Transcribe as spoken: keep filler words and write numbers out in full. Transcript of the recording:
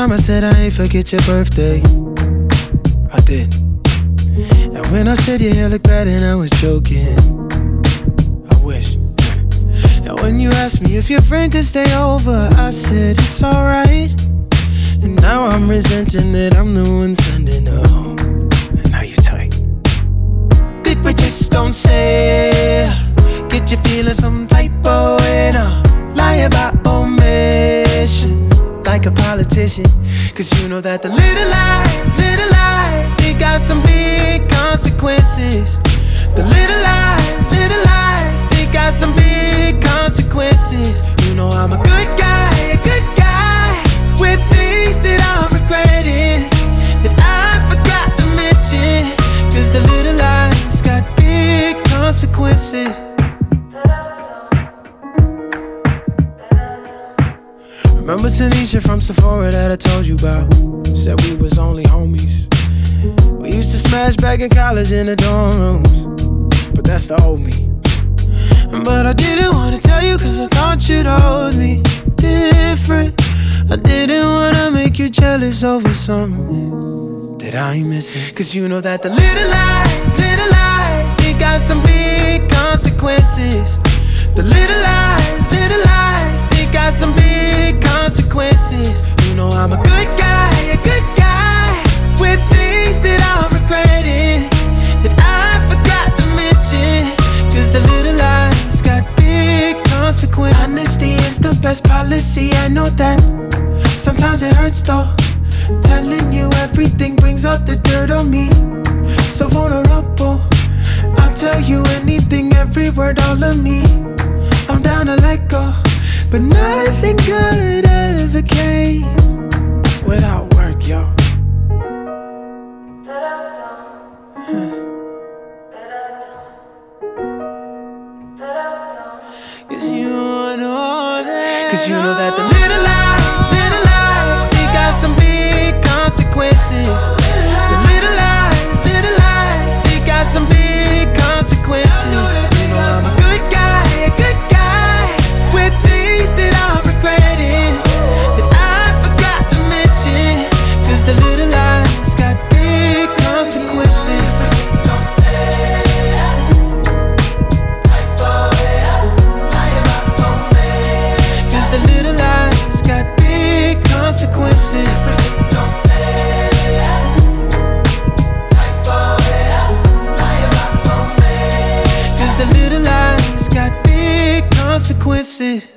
time I said I ain't forget your birthday, I did. And when I said your hair looked bad and I was joking, I wish. And when you asked me if your friend could stay over, I said it's alright. And now I'm resenting that I'm the one sending her home. And now you tight. Did but just don't say. Get you feeling some typo in a lie about omission, like a politician. Cause you know that the little lies, little lies, they got some big consequences. The little lies, little lies, they got some big consequences. You know I'm a good guy, a good guy, with things that I'm regretting, that I forgot to mention. Cause the little lies got big consequences. Remember Tanisha from Sephora that I told you about? Said we was only homies. We used to smash back in college in the dorm rooms, but that's the old me. But I didn't wanna tell you cause I thought you'd hold me different. I didn't wanna make you jealous over something that I ain't missing. Cause you know that the little lies, little lies, they got some big consequences. The little lies, little lies, they got some big consequences. You know I'm a good guy, a good guy, with things that I'm regretting, that I forgot to mention. Cause the little lies got big consequences. Honesty is the best policy, I know that. Sometimes it hurts though. Telling you everything brings up the dirt on me. So vulnerable, I'll tell you anything, every word, all of me. I'm down to let go, but nothing good ever came without work, yo. Huh. Cause you know that, Cause you know that the little lies, little lies, they got some big consequences. The little lies, little lies, they got some big consequences. You know I'm a good guy, a good guy, with things that I'm regretting, that I forgot to mention. Cause the little lies got big consequences. Cause the little lies got big consequences. Cause the little lies got big consequences.